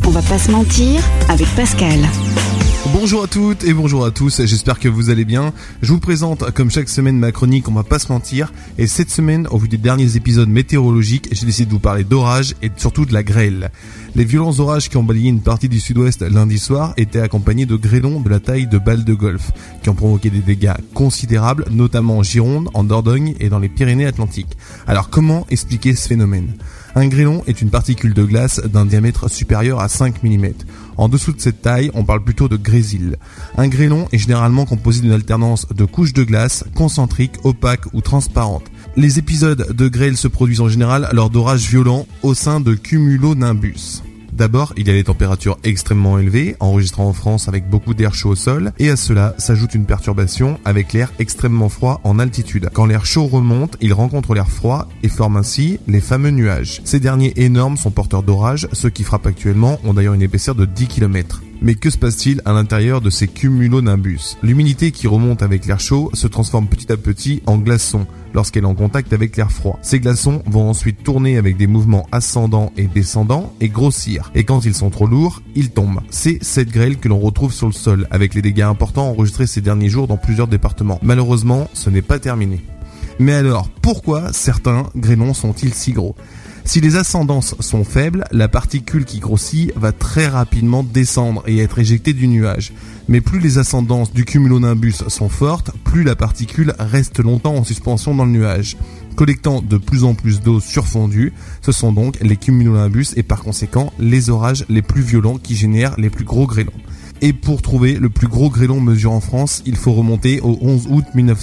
On va pas se mentir avec Pascal. Bonjour à toutes et bonjour à tous, j'espère que vous allez bien. Je vous présente comme chaque semaine ma chronique On va pas se mentir. Et cette semaine, au vu des derniers épisodes météorologiques, j'ai décidé de vous parler d'orage et surtout de la grêle. Les violents orages qui ont balayé une partie du sud-ouest lundi soir étaient accompagnés de grêlons de la taille de balles de golf, qui ont provoqué des dégâts considérables, notamment en Gironde, en Dordogne et dans les Pyrénées-Atlantiques. Alors comment expliquer ce phénomène ? Un grêlon est une particule de glace d'un diamètre supérieur à 5 mm. En dessous de cette taille, on parle plutôt de grésil. Un grêlon est généralement composé d'une alternance de couches de glace concentriques, opaques ou transparentes. Les épisodes de grêle se produisent en général lors d'orages violents au sein de cumulonimbus. D'abord, il y a les températures extrêmement élevées, enregistrées en France avec beaucoup d'air chaud au sol, et à cela s'ajoute une perturbation avec l'air extrêmement froid en altitude. Quand l'air chaud remonte, il rencontre l'air froid et forme ainsi les fameux nuages. Ces derniers énormes sont porteurs d'orages, ceux qui frappent actuellement ont d'ailleurs une épaisseur de 10 km. Mais que se passe-t-il à l'intérieur de ces cumulonimbus ? L'humidité qui remonte avec l'air chaud se transforme petit à petit en glaçons lorsqu'elle est en contact avec l'air froid. Ces glaçons vont ensuite tourner avec des mouvements ascendants et descendants et grossir. Et quand ils sont trop lourds, ils tombent. C'est cette grêle que l'on retrouve sur le sol, avec les dégâts importants enregistrés ces derniers jours dans plusieurs départements. Malheureusement, ce n'est pas terminé. Mais alors, pourquoi certains grêlons sont-ils si gros ? Si les ascendances sont faibles, la particule qui grossit va très rapidement descendre et être éjectée du nuage. Mais plus les ascendances du cumulonimbus sont fortes, plus la particule reste longtemps en suspension dans le nuage. Collectant de plus en plus d'eau surfondue, ce sont donc les cumulonimbus et par conséquent les orages les plus violents qui génèrent les plus gros grêlons. Et pour trouver le plus gros grêlon mesuré en France, il faut remonter au 11 août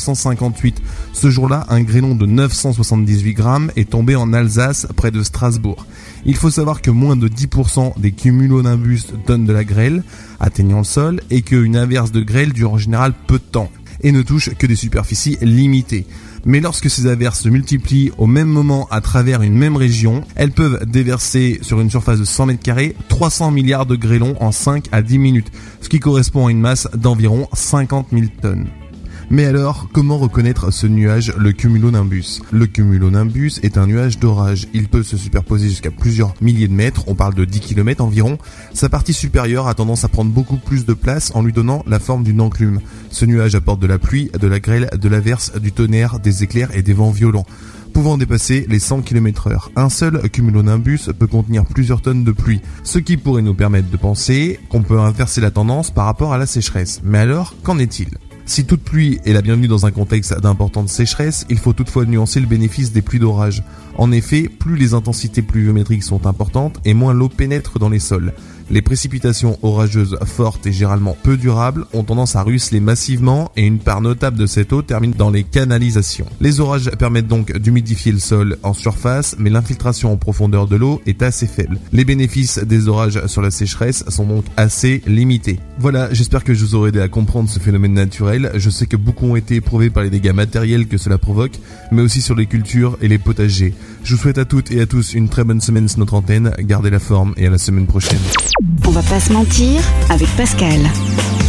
1958. Ce jour-là, un grêlon de 978 grammes est tombé en Alsace, près de Strasbourg. Il faut savoir que moins de 10% des cumulonimbus donnent de la grêle, atteignant le sol, et qu'une averse de grêle dure en général peu de temps, et ne touche que des superficies limitées. Mais lorsque ces averses se multiplient au même moment à travers une même région, elles peuvent déverser sur une surface de 100 m2 300 milliards de grêlons en 5 à 10 minutes, ce qui correspond à une masse d'environ 50 000 tonnes. Mais alors, comment reconnaître ce nuage, le cumulonimbus ? Le cumulonimbus est un nuage d'orage. Il peut se superposer jusqu'à plusieurs milliers de mètres, on parle de 10 km environ. Sa partie supérieure a tendance à prendre beaucoup plus de place en lui donnant la forme d'une enclume. Ce nuage apporte de la pluie, de la grêle, de l'averse, du tonnerre, des éclairs et des vents violents, pouvant dépasser les 100 km/h. Un seul cumulonimbus peut contenir plusieurs tonnes de pluie, ce qui pourrait nous permettre de penser qu'on peut inverser la tendance par rapport à la sécheresse. Mais alors, qu'en est-il ? Si toute pluie est la bienvenue dans un contexte d'importante sécheresse, il faut toutefois nuancer le bénéfice des pluies d'orage. En effet, plus les intensités pluviométriques sont importantes et moins l'eau pénètre dans les sols. Les précipitations orageuses fortes et généralement peu durables ont tendance à ruisseler massivement et une part notable de cette eau termine dans les canalisations. Les orages permettent donc d'humidifier le sol en surface, mais l'infiltration en profondeur de l'eau est assez faible. Les bénéfices des orages sur la sécheresse sont donc assez limités. Voilà, j'espère que je vous aurai aidé à comprendre ce phénomène naturel. Je sais que beaucoup ont été éprouvés par les dégâts matériels que cela provoque, mais aussi sur les cultures et les potagers. Je vous souhaite à toutes et à tous une très bonne semaine sur notre antenne. Gardez la forme et à la semaine prochaine. On va pas se mentir avec Pascal.